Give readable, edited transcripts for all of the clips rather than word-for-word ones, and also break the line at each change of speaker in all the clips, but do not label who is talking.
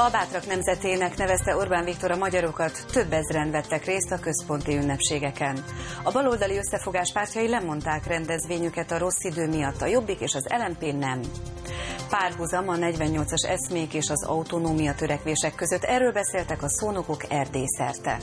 A bátrak nemzetének nevezte Orbán Viktor a magyarokat, több ezren vettek részt a központi ünnepségeken. A baloldali összefogás pártjai lemondták rendezvényüket a rossz idő miatt, a Jobbik és az LMP nem. Párhuzam a 48-as eszmék és az autonómia törekvések között, erről beszéltek a szónokok Erdélyszerte.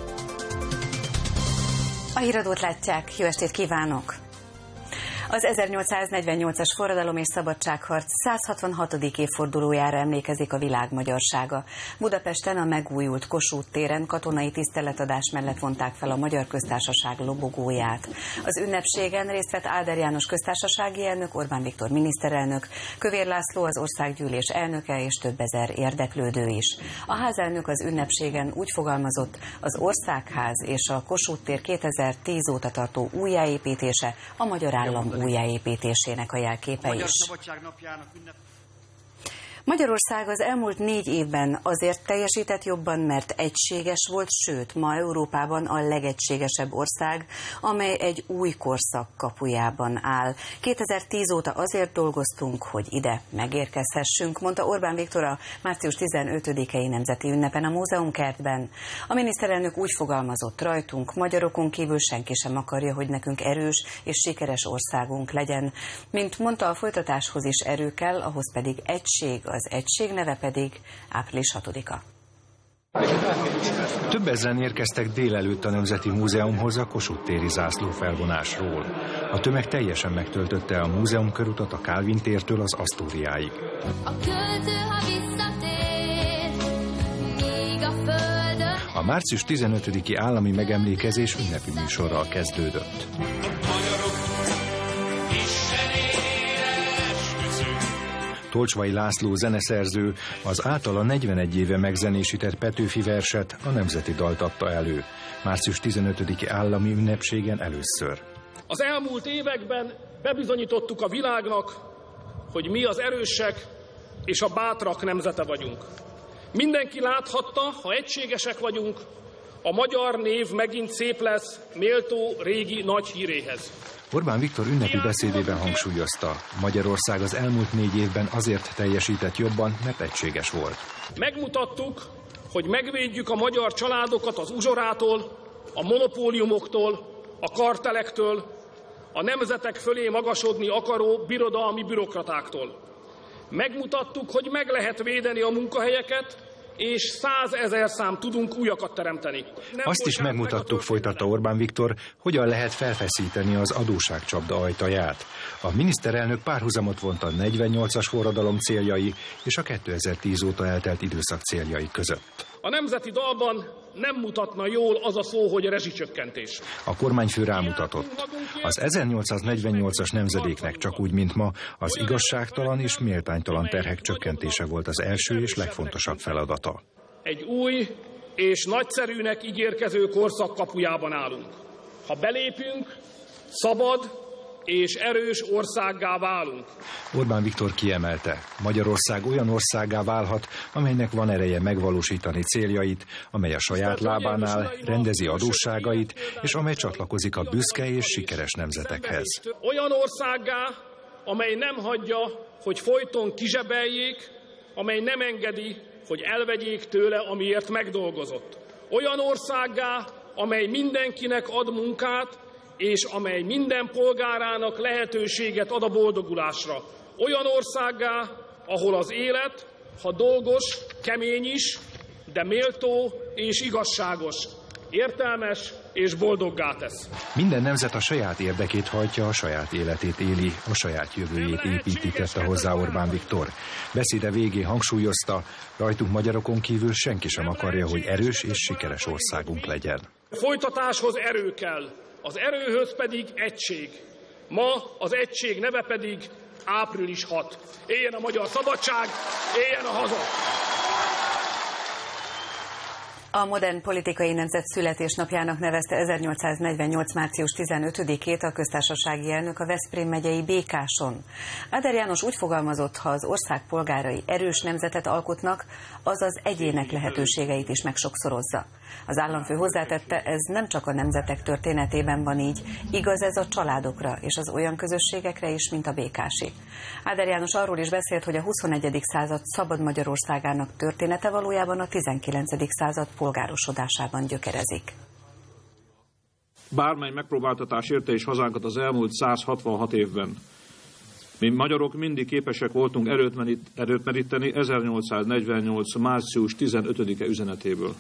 A híradót látják, jó estét kívánok! Az 1848-as forradalom és szabadságharc 166. évfordulójára emlékezik a világ magyarsága. Budapesten a megújult Kossuth téren katonai tiszteletadás mellett vonták fel a Magyar Köztársaság lobogóját. Az ünnepségen részt vett Áder János köztársasági elnök, Orbán Viktor miniszterelnök, Kövér László az országgyűlés elnöke és több ezer érdeklődő is. A házelnök az ünnepségen úgy fogalmazott, az Országház és a Kossuth tér 2010 óta tartó újjáépítése a magyar állam újjáépítésének a jelképe is. Magyarország az elmúlt 4 évben azért teljesített jobban, mert egységes volt, sőt, ma Európában a legegységesebb ország, amely egy új korszak kapujában áll. 2010 óta azért dolgoztunk, hogy ide megérkezhessünk, mondta Orbán Viktor a március 15-i nemzeti ünnepen a Múzeumkertben. A miniszterelnök úgy fogalmazott, rajtunk, magyarokon kívül senki sem akarja, hogy nekünk erős és sikeres országunk legyen. Mint mondta, a folytatáshoz is erő kell, ahhoz pedig egység, az egység neve pedig április 6-a.
Több ezren érkeztek délelőtt a Nemzeti Múzeumhoz a Kossuth téri zászló felvonásról. A tömeg teljesen megtöltötte a múzeum körutat a Kálvin tértől az Asztóriáig. A március 15-i állami megemlékezés ünnepi műsorral kezdődött. Tolcsvai László zeneszerző az általa 41 éve megzenésített Petőfi verset, a nemzeti dalt adta elő. Március 15-i állami ünnepségen először.
Az elmúlt években bebizonyítottuk a világnak, hogy mi az erősek és a bátrak nemzete vagyunk. Mindenki láthatta, ha egységesek vagyunk, a magyar név megint szép lesz méltó régi nagy híréhez.
Orbán Viktor ünnepi beszédében hangsúlyozta, Magyarország az elmúlt 4 évben azért teljesített jobban, mert egységes volt.
Megmutattuk, hogy megvédjük a magyar családokat az uzsorától, a monopóliumoktól, a kartelektől, a nemzetek fölé magasodni akaró birodalmi bürokratáktól. Megmutattuk, hogy meg lehet védeni a munkahelyeket, és 100 000 szám tudunk újakat teremteni.
Azt is megmutattuk, folytatta Orbán Viktor, hogyan lehet felfeszíteni az adósságcsapda ajtaját. A miniszterelnök párhuzamot vont a 48-as forradalom céljai és a 2010 óta eltelt időszak céljai között.
A nemzeti dalban nem mutatna jól az a szó, hogy rezsicsökkentés.
A kormányfő rámutatott. Az 1848-as nemzedéknek csak úgy, mint ma, az igazságtalan és méltánytalan terhek csökkentése volt az első és legfontosabb feladata.
Egy új és nagyszerűnek ígérkező korszak kapujában állunk. Ha belépünk, szabad és erős országgá válunk.
Orbán Viktor kiemelte, Magyarország olyan országgá válhat, amelynek van ereje megvalósítani céljait, amely a saját lábán áll, rendezi adósságait, és amely csatlakozik a büszke és sikeres nemzetekhez.
Olyan országgá, amely nem hagyja, hogy folyton kizsebeljék, amely nem engedi, hogy elvegyék tőle, amiért megdolgozott. Olyan országgá, amely mindenkinek ad munkát, és amely minden polgárának lehetőséget ad a boldogulásra. Olyan országgá, ahol az élet, ha dolgos, kemény is, de méltó és igazságos, értelmes és boldoggá tesz.
Minden nemzet a saját érdekét hajtja, a saját életét éli, a saját jövőjét építi, tette hozzá Orbán Viktor. Beszéde végén hangsúlyozta, rajtunk magyarokon kívül senki sem akarja, hogy erős és sikeres országunk legyen.
A folytatáshoz erő kell. Az erőhöz pedig egység. Ma az egység neve pedig április 6. Éljen a magyar szabadság, éljen a haza!
A modern politikai nemzet születésnapjának nevezte 1848. március 15-ét a köztársasági elnök a Veszprém megyei Békáson. Áder János úgy fogalmazott, ha az ország polgárai erős nemzetet alkotnak, az az egyének lehetőségeit is megsokszorozza. Az államfő hozzátette, ez nem csak a nemzetek történetében van így, igaz ez a családokra és az olyan közösségekre is, mint a békási. Áder János arról is beszélt, hogy a 21. század szabad Magyarországának története valójában a 19. század polgárosodásában gyökerezik.
Bármely megpróbáltatás érte is hazánkat az elmúlt 166 évben. Mi magyarok mindig képesek voltunk erőt meríteni 1848. március 15-e üzenetéből.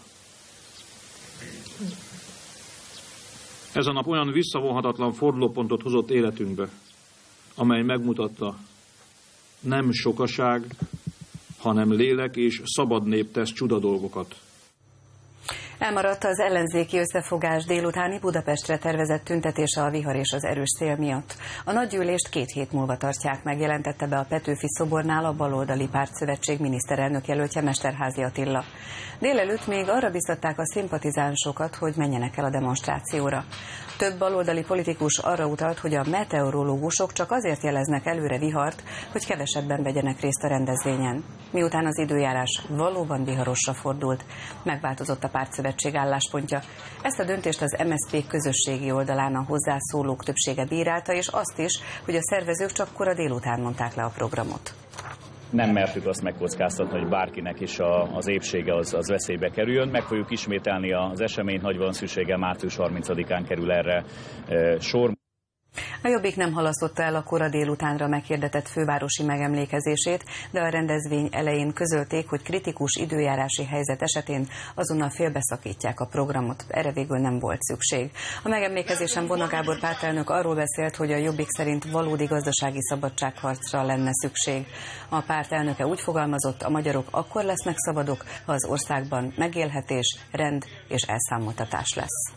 Ez a nap olyan visszavonhatatlan fordulópontot hozott életünkbe, amely megmutatta, nem sokaság, hanem lélek és szabad nép tesz csuda dolgokat.
Elmaradt az ellenzéki összefogás délutáni Budapestre tervezett tüntetése a vihar és az erős szél miatt. A nagygyűlést 2 hét múlva tartják meg, jelentette be a Petőfi szobornál a Baloldali Pártszövetség miniszterelnök jelöltje Mesterházy Attila. Délelőtt még arra biztatták a szimpatizánsokat, hogy menjenek el a demonstrációra. Több baloldali politikus arra utalt, hogy a meteorológusok csak azért jeleznek előre vihart, hogy kevesebben vegyenek részt a rendezvényen. Miután az időjárás valóban viharosra fordult, megváltozott a pártszövetség álláspontja. Ezt a döntést az MSZP közösségi oldalán a hozzászólók többsége bírálta, és azt is, hogy a szervezők csak kora délután mondták le a programot.
Nem mertük azt megkockáztatni, hogy bárkinek is az épsége az veszélybe kerüljön. Meg fogjuk ismételni az eseményt, nagy valószínűséggel március 30-án kerül erre sor.
A Jobbik nem halasztotta el a kora délutánra meghirdetett fővárosi megemlékezését, de a rendezvény elején közölték, hogy kritikus időjárási helyzet esetén azonnal félbeszakítják a programot. Erre végül nem volt szükség. A megemlékezésen Bona Gábor pártelnök arról beszélt, hogy a Jobbik szerint valódi gazdasági szabadságharcra lenne szükség. A párt elnöke úgy fogalmazott, a magyarok akkor lesznek szabadok, ha az országban megélhetés, rend és elszámoltatás lesz.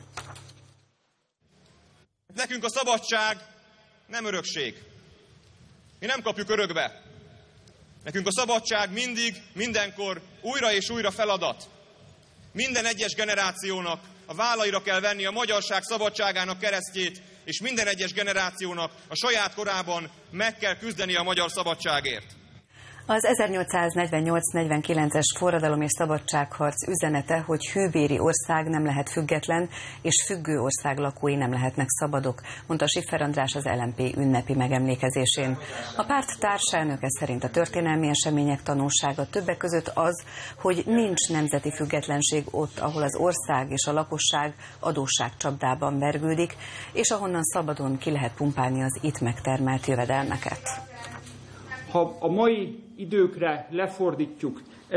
Nekünk a szabadság nem örökség. Mi nem kapjuk örökbe. Nekünk a szabadság mindig, mindenkor, újra és újra feladat. Minden egyes generációnak a vállaira kell venni a magyarság szabadságának keresztjét, és minden egyes generációnak a saját korában meg kell küzdeni a magyar szabadságért.
Az 1848-49-es forradalom és szabadságharc üzenete, hogy hűbéri ország nem lehet független, és függő ország lakói nem lehetnek szabadok, mondta Schiffer András az LMP ünnepi megemlékezésén. A párt társelnöke szerint a történelmi események tanulsága többek között az, hogy nincs nemzeti függetlenség ott, ahol az ország és a lakosság adósságcsapdában vergődik, és ahonnan szabadon ki lehet pumpálni az itt megtermelt jövedelmeket.
Ha a mai időkre lefordítjuk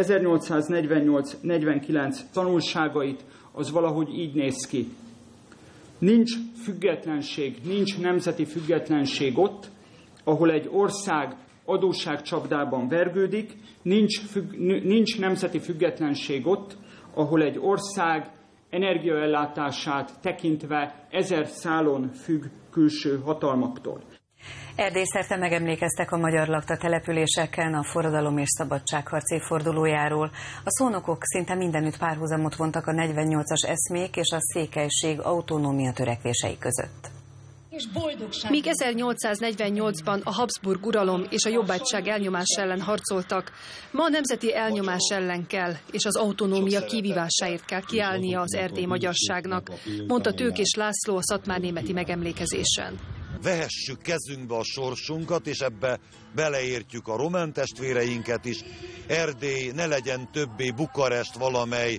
1848-49 tanulságait, az valahogy így néz ki. Nincs függetlenség, nincs nemzeti függetlenség ott, ahol egy ország adósságcsapdában vergődik, nincs nemzeti függetlenség ott, ahol egy ország energiaellátását tekintve 1000 szálon függ külső hatalmaktól.
Erdélyszerte megemlékeztek a magyar lakta településeken a forradalom és szabadságharc évfordulójáról. A szónokok szinte mindenütt párhuzamot vontak a 48-as eszmék és a székelység autonómia törekvései között.
Míg 1848-ban a Habsburg uralom és a jobbágyság elnyomás ellen harcoltak, ma a nemzeti elnyomás ellen kell, és az autonómia kivívásáért kell kiállnia az erdélyi magyarságnak, mondta Tőkés László a szatmárnémeti megemlékezésen.
Vehessük kezünkbe a sorsunkat, és ebbe beleértjük a román testvéreinket is. Erdély ne legyen többé Bukarest valamely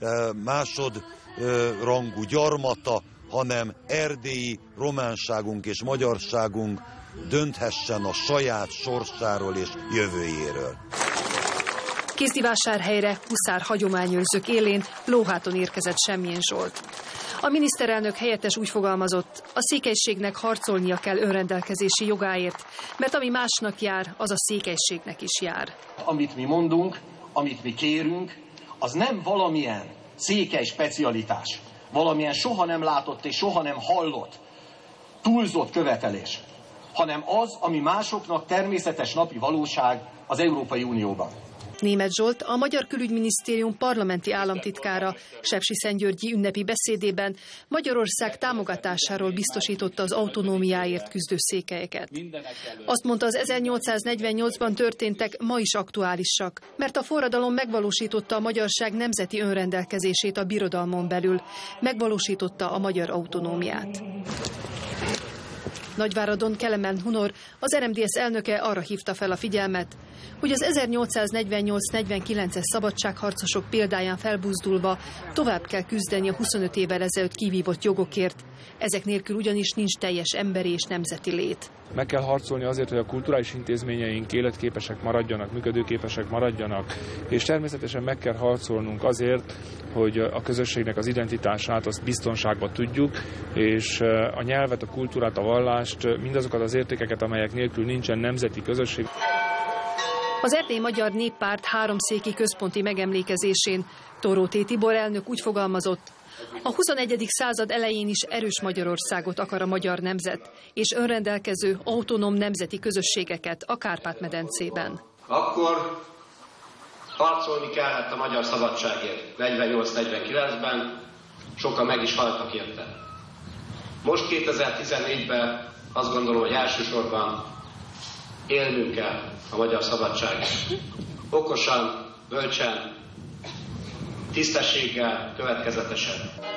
másodrangú gyarmata, hanem erdélyi románságunk és magyarságunk dönthessen a saját sorsáról és jövőjéről.
Kézdivásárhelyre huszár hagyományőrzők élén lóháton érkezett Semmjén Zsolt. A miniszterelnök helyettes úgy fogalmazott, a székelységnek harcolnia kell önrendelkezési jogáért, mert ami másnak jár, az a székelységnek is jár.
Amit mi mondunk, amit mi kérünk, az nem valamilyen székely specialitás, valamilyen soha nem látott és soha nem hallott, túlzott követelés, hanem az, ami másoknak természetes napi valóság az Európai Unióban.
Németh Zsolt, a Magyar Külügyminisztérium parlamenti államtitkára sepsiszentgyörgyi ünnepi beszédében Magyarország támogatásáról biztosította az autonómiáért küzdő székelyeket. Azt mondta, az 1848-ban történtek ma is aktuálisak, mert a forradalom megvalósította a magyarság nemzeti önrendelkezését a birodalmon belül, megvalósította a magyar autonómiát. Nagyváradon Kelemen Hunor, az RMDSZ elnöke arra hívta fel a figyelmet, hogy az 1848-49-es szabadságharcosok példáján felbuzdulva tovább kell küzdeni a 25 évvel ezelőtt kivívott jogokért. Ezek nélkül ugyanis nincs teljes emberi és nemzeti lét.
Meg kell harcolni azért, hogy a kulturális intézményeink életképesek maradjanak, működőképesek maradjanak, és természetesen meg kell harcolnunk azért, hogy a közösségnek az identitását azt biztonságba tudjuk, és a nyelvet, a kultúrát, a vallást, mindazokat az értékeket, amelyek nélkül nincsen nemzeti közösség.
Az Erdélyi Magyar Néppárt háromszéki központi megemlékezésén Tóróté Tibor elnök úgy fogalmazott, a 21. század elején is erős Magyarországot akar a magyar nemzet, és önrendelkező, autonóm nemzeti közösségeket a Kárpát-medencében.
Akkor harcolni kellett a magyar szabadságért 48-49-ben, sokan meg is haltak érte. Most 2014-ben azt gondolom, hogy elsősorban élnünk kell a magyar szabadságért. Okosan, bölcsen, tisztességgel, következetesen.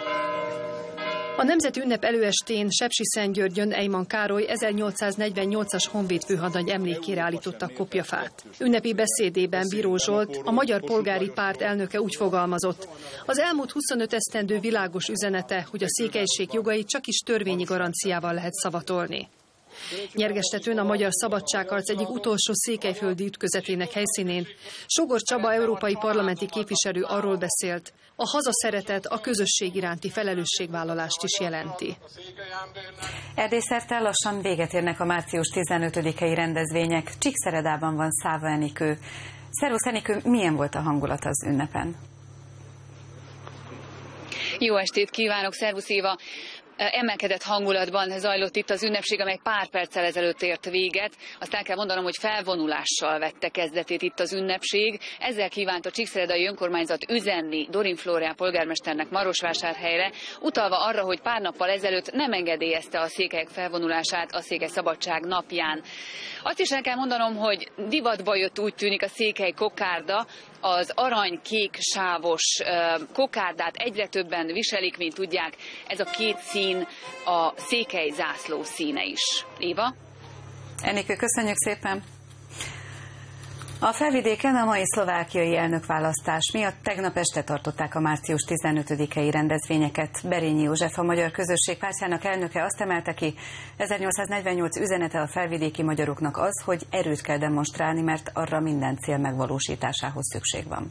A nemzeti ünnep előestén Sepsiszentgyörgyön Ejman Károly 1848-as honvéd főhadnagy emlékére állítottak kopjafát. Ünnepi beszédében Bíró Zsolt, a Magyar Polgári Párt elnöke úgy fogalmazott, az elmúlt 25 esztendő világos üzenete, hogy a székelység jogait csak is törvényi garanciával lehet szavatolni. Nyergestetőn a magyar szabadságharc egyik utolsó székelyföldi ütközetének helyszínén Sógor Csaba európai parlamenti képviselő arról beszélt, a hazaszeretet a közösség iránti felelősségvállalást is jelenti.
Erdélyszerte lassan véget érnek a március 15-i rendezvények. Csíkszeredában van Száva Enikő. Szervusz Enikő, milyen volt a hangulat az ünnepen?
Jó estét kívánok, szervusz Éva! Emelkedett hangulatban zajlott itt az ünnepség, amely pár perccel ezelőtt ért véget. Azt el kell mondanom, hogy felvonulással vette kezdetét itt az ünnepség. Ezzel kívánt a csíkszeredai önkormányzat üzenni Dorin Flórián polgármesternek Marosvásárhelyre, utalva arra, hogy pár nappal ezelőtt nem engedélyezte a székelyek felvonulását a Székely Szabadság napján. Azt is el kell mondanom, hogy divatba jött, úgy tűnik, a székely kokárda. Az arany-kék sávos kokárdát egyre többen viselik, mint tudják. Ez a két szín a székely zászló színe is. Éva?
Enikő, köszönjük szépen! A Felvidéken a mai szlovákiai elnökválasztás miatt tegnap este tartották a március 15-i rendezvényeket. Berényi József, a Magyar Közösség Pártjának elnöke azt emelte ki, 1848 üzenete a felvidéki magyaroknak az, hogy erőt kell demonstrálni, mert arra minden cél megvalósításához szükség van.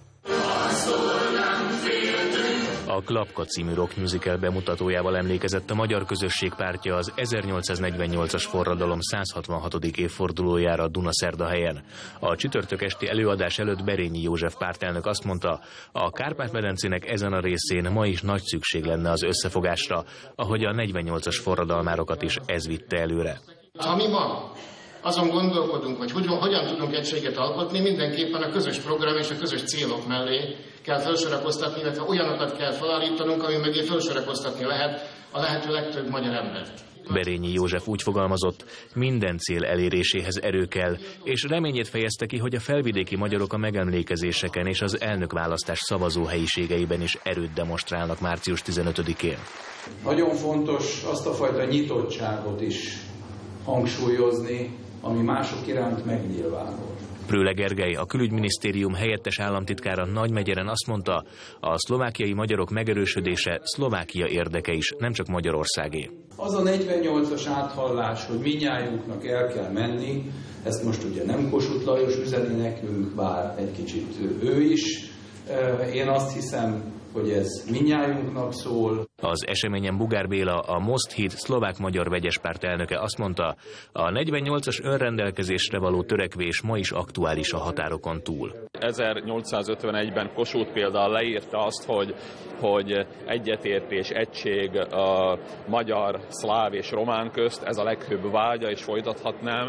A Klapka című rock musical bemutatójával emlékezett a Magyar Közösség Pártja az 1848-as forradalom 166. évfordulójára Dunaszerdahelyen. A csütörtök esti előadás előtt Berényi József pártelnök azt mondta, a Kárpát-medencének ezen a részén ma is nagy szükség lenne az összefogásra, ahogy a 48-as forradalmárokat is ez vitte előre.
Ami ma azon gondolkodunk, hogy hogyan tudunk egységet alkotni, mindenképpen a közös program és a közös célok mellé kell felsorakoztatni, illetve olyanokat kell felállítanunk, ami mögé felsorakoztatni lehet a lehető legtöbb magyar embert.
Berényi József úgy fogalmazott, minden cél eléréséhez erő kell, és reményét fejezte ki, hogy a felvidéki magyarok a megemlékezéseken és az elnökválasztás szavazóhelyiségeiben is erőt demonstrálnak március 15-én.
Nagyon fontos azt a fajta nyitottságot is hangsúlyozni, ami mások iránt megnyilvánul.
Prőle Gergely, a Külügyminisztérium helyettes államtitkára Nagymegyeren azt mondta, a szlovákiai magyarok megerősödése Szlovákia érdeke is, nem csak Magyarországé.
Az a 48-as áthallás, hogy mindnyájunknak el kell menni, ezt most ugye nem Kossuth Lajos üzeni nekünk, bár egy kicsit ő is. Én azt hiszem, hogy ez mindnyájunknak szól.
Az eseményen Bugár Béla, a Most Híd szlovák-magyar vegyespárt elnöke azt mondta, a 48-as önrendelkezésre való törekvés ma is aktuális a határokon túl.
1851-ben Kossuth például leírta azt, hogy egyetértés, egység a magyar, szláv és román közt, ez a leghőbb vágya, és folytathatnám,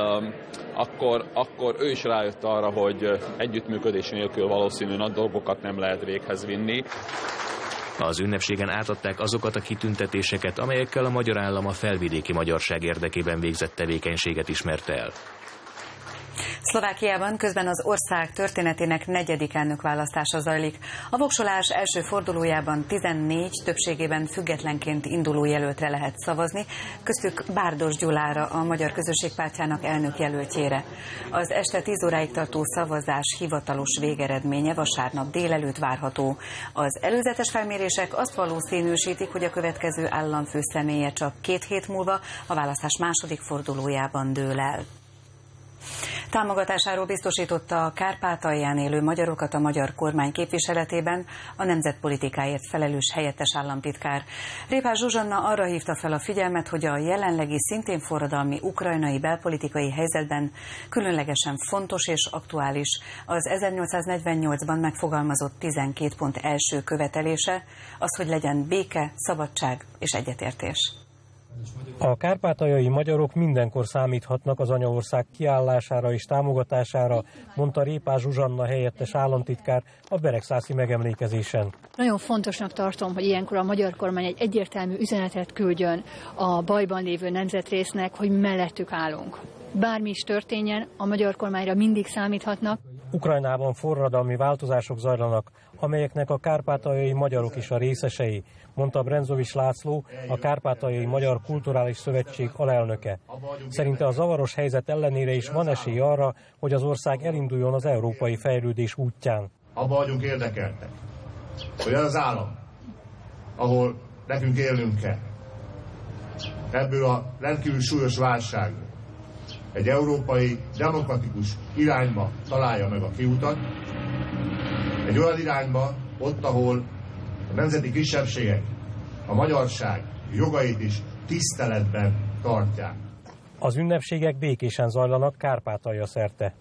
akkor ő is rájött arra, hogy együttműködés nélkül valószínű nagy dolgokat nem lehet véghez vinni.
Az ünnepségen átadták azokat a kitüntetéseket, amelyekkel a magyar állam a felvidéki magyarság érdekében végzett tevékenységet ismerte el.
Szlovákiában közben az ország történetének 4. elnökválasztása zajlik. A voksolás első fordulójában 14 többségében függetlenként induló jelöltre lehet szavazni, köztük Bárdos Gyulára, a Magyar Közösség Pártjának elnökjelöltjére. Az este 10 óráig tartó szavazás hivatalos végeredménye vasárnap délelőtt várható. Az előzetes felmérések azt valószínűsítik, hogy a következő államfő személye csak 2 hét múlva a választás második fordulójában dől el. Támogatásáról biztosította a Kárpátalján élő magyarokat a magyar kormány képviseletében a nemzetpolitikáért felelős helyettes államtitkár. Répás Zsuzsanna arra hívta fel a figyelmet, hogy a jelenlegi szintén forradalmi ukrajnai belpolitikai helyzetben különlegesen fontos és aktuális az 1848-ban megfogalmazott 12 pont első követelése, az, hogy legyen béke, szabadság és egyetértés.
A kárpátaljai magyarok mindenkor számíthatnak az anyaország kiállására és támogatására, mondta Répás Zsuzsanna helyettes államtitkár a beregszászi megemlékezésen.
Nagyon fontosnak tartom, hogy ilyenkor a magyar kormány egy egyértelmű üzenetet küldjön a bajban lévő nemzetrésznek, hogy mellettük állunk. Bármi is történjen, a magyar kormányra mindig számíthatnak.
Ukrajnában forradalmi változások zajlanak, amelyeknek a kárpátaljai magyarok is a részesei, mondta Brenzovics László, a Kárpátaljai Magyar Kulturális Szövetség alelnöke. Szerinte a zavaros helyzet ellenére is van esély arra, hogy az ország elinduljon az európai fejlődés útján.
Abba vagyunk érdekeltek, hogy az állam, ahol nekünk élnünk kell, ebből a rendkívül súlyos válságból egy európai, demokratikus irányba találja meg a kiutat, egy olyan irányba, ott, ahol a nemzeti kisebbségek, a magyarság jogait is tiszteletben tartják.
Az ünnepségek békésen zajlanak Kárpátalja szerte.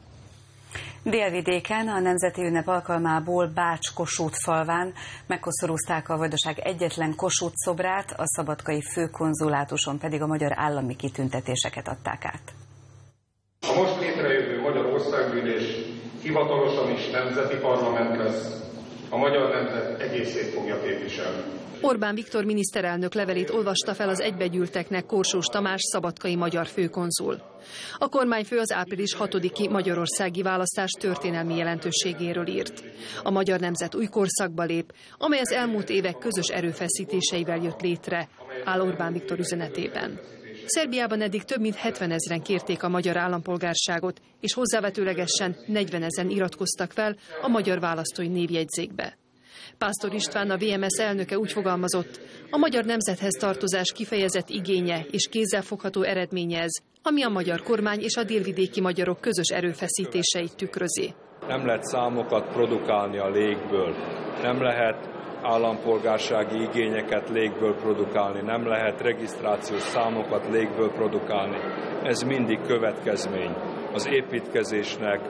Délvidéken a nemzeti ünnep alkalmából Bács-Kossuth falván megkoszorúzták a Vajdaság egyetlen Kossuth szobrát, a szabadkai főkonzulátuson pedig a magyar állami kitüntetéseket adták át.
A most létrejövő Magyar Országgyűlés hivatalosan is nemzeti parlament lesz, a magyar nemzet egészét fogja képviselni.
Orbán Viktor miniszterelnök levelét olvasta fel az egybegyűlteknek Korsós Tamás szabadkai magyar főkonzul. A kormányfő az április 6-i magyarországi választás történelmi jelentőségéről írt. A magyar nemzet új korszakba lép, amely az elmúlt évek közös erőfeszítéseivel jött létre, áll Orbán Viktor üzenetében. Szerbiában eddig több mint 70 000-en kérték a magyar állampolgárságot, és hozzávetőlegesen 40 000-en iratkoztak fel a magyar választói névjegyzékbe. Pásztor István, a VMS elnöke úgy fogalmazott, a magyar nemzethez tartozás kifejezett igénye és kézzelfogható eredménye ez, ami a magyar kormány és a délvidéki magyarok közös erőfeszítéseit tükrözi.
Nem lehet számokat produkálni a légből, nem lehet állampolgársági igényeket légből produkálni, nem lehet regisztrációs számokat légből produkálni. Ez mindig következmény az építkezésnek,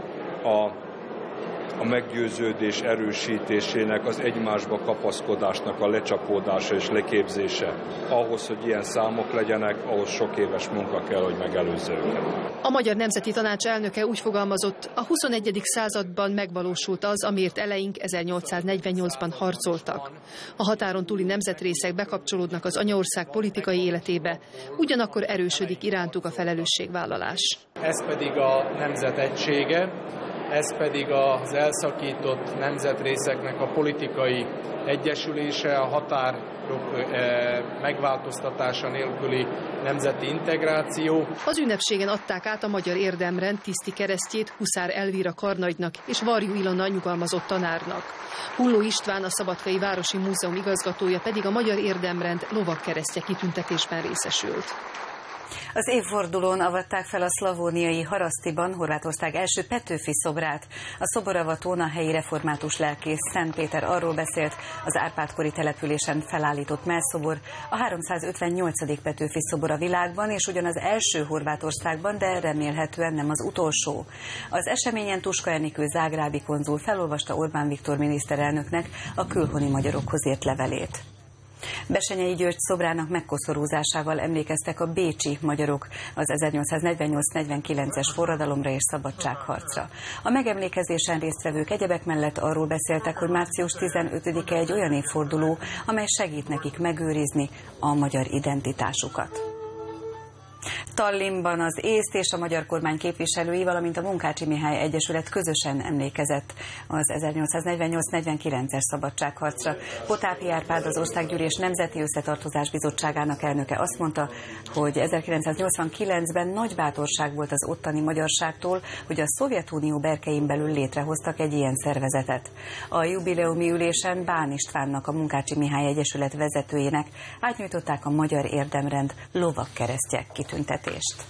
a meggyőződés erősítésének, az egymásba kapaszkodásnak a lecsapódása és leképzése. Ahhoz, hogy ilyen számok legyenek, ahhoz sok éves munka kell, hogy megelőzze őket.
A Magyar Nemzeti Tanács elnöke úgy fogalmazott, a 21. században megvalósult az, amiért eleink 1848-ban harcoltak. A határon túli nemzetrészek bekapcsolódnak az anyaország politikai életébe, ugyanakkor erősödik irántuk a felelősségvállalás.
Ez pedig a nemzet egysége, ez pedig az elszakított nemzetrészeknek a politikai egyesülése, a határok megváltoztatása nélküli nemzeti integráció.
Az ünnepségen adták át a magyar érdemrend tiszti keresztjét Huszár Elvira karnagynak és Varjú Ilona nyugalmazott tanárnak. Hulló István, a Szabadkai Városi Múzeum igazgatója pedig a magyar érdemrend lovagkeresztje kitüntetésben részesült.
Az évfordulón avatták fel a szlavóniai Harasztiban Horvátország első Petőfi szobrát. A szoboravatón a helyi református lelkész Szent Péter arról beszélt, az Árpád-kori településen felállított mellszobor a 358. Petőfi szobor a világban, és ugyan az első Horvátországban, de remélhetően nem az utolsó. Az eseményen Tuska Enikő zágrábi konzul felolvasta Orbán Viktor miniszterelnöknek a külhoni magyarokhoz írt levelét. Bessenyei György szobrának megkoszorúzásával emlékeztek a bécsi magyarok az 1848-49-es forradalomra és szabadságharcra. A megemlékezésen résztvevők egyebek mellett arról beszéltek, hogy március 15-e egy olyan évforduló, amely segít nekik megőrizni a magyar identitásukat. Tallinnban az észt és a magyar kormány képviselői, valamint a Munkácsi Mihály Egyesület közösen emlékezett az 1848-49-es szabadságharcra. Potápi Árpád, az Országgyűlés Nemzeti Összetartozás Bizottságának elnöke azt mondta, hogy 1989-ben nagy bátorság volt az ottani magyarságtól, hogy a Szovjetunió berkein belül létrehoztak egy ilyen szervezetet. A jubileumi ülésen Bán Istvánnak, a Munkácsi Mihály Egyesület vezetőjének átnyújtották a Magyar Érdemrend lovagkeresztje kitüntetést.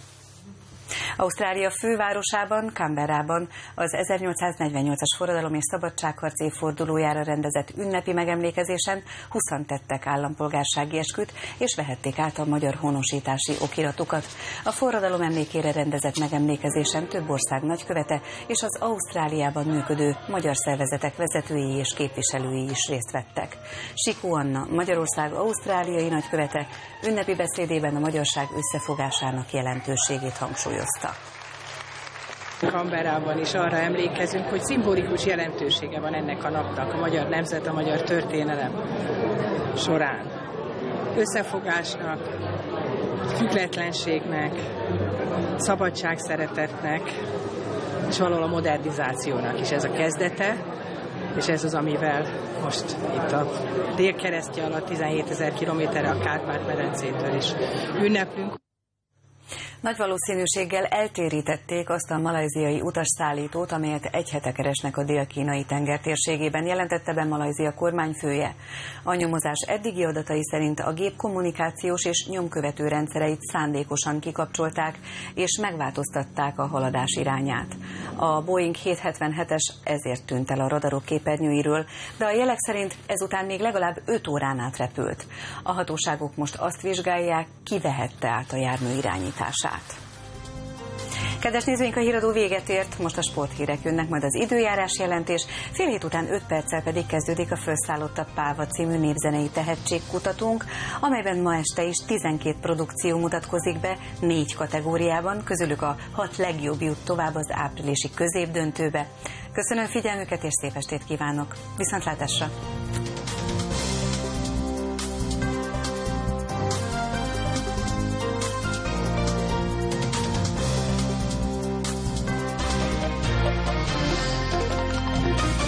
Ausztrália fővárosában, Canberrában az 1848-as forradalom és szabadságharc évfordulójára rendezett ünnepi megemlékezésen 20 tettek állampolgársági esküt, és vehették át a magyar honosítási okiratukat. A forradalom emlékére rendezett megemlékezésen több ország nagykövete és az Ausztráliában működő magyar szervezetek vezetői és képviselői is részt vettek. Sikó Anna, Magyarország ausztráliai nagykövete ünnepi beszédében a magyarság összefogásának jelentőségét hangsúlyozta.
Canberrában is arra emlékezünk, hogy szimbolikus jelentősége van ennek a napnak a magyar nemzet, a magyar történelem során. Összefogásnak, függetlenségnek, szabadságszeretetnek, és valahol a modernizációnak is ez a kezdete, és ez az, amivel most itt a délkeresztje alatt 17 000 kilométerre a Kárpát-medencétől is ünneplünk.
Nagy valószínűséggel eltérítették azt a malajziai utasszállítót, amelyet egy hete keresnek a dél-kínai tenger térségében, jelentette be Malajzia kormányfője. A nyomozás eddigi adatai szerint a gép kommunikációs és nyomkövető rendszereit szándékosan kikapcsolták, és megváltoztatták a haladás irányát. A Boeing 777-es ezért tűnt el a radarok képernyőiről, de a jelek szerint ezután még legalább 5 órán át repült. A hatóságok most azt vizsgálják, ki vehette át a jármű irányítását. Kedves nézőink, a híradó véget ért, most a sporthírek jönnek, majd az időjárás jelentés, fél hét után 5 perccel pedig kezdődik a Felszállotta Páva című népzenei tehetségkutatónk, amelyben ma este is 12 produkció mutatkozik be 4 kategóriában, közülük a 6 legjobb jut tovább az áprilisi középdöntőbe. Köszönöm figyelmüket és szép estét kívánok! Viszontlátásra!